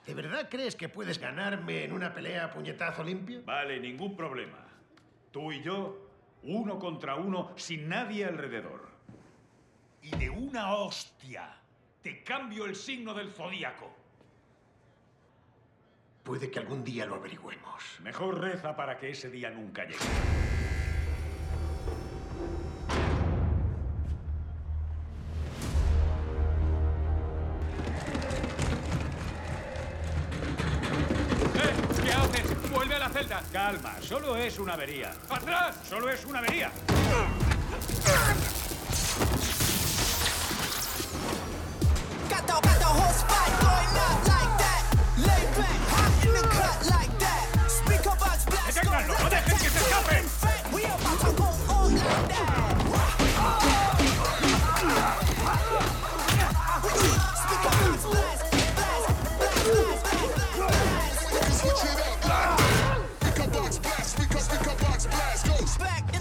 ¿De verdad crees que puedes ganarme en una pelea a puñetazo limpio? Vale, ningún problema. Tú y yo, 1 contra 1, sin nadie alrededor. Y de una hostia, te cambio el signo del zodíaco. Puede que algún día lo averigüemos. Mejor reza para que ese día nunca llegue. ¿Qué haces? ¡Vuelve a la celda! Calma, solo es una avería. ¡Atrás! Solo es una avería. Got the whole spot going up like that. Lay back, hot in the cut like that. Speaker box blast. ¡Deténganlo! ¡No dejen que se escape! We about to go on like that. Speaker box blast, blast, blast, blast, blast, blast. Speaker box blast, speaker box blast goes Back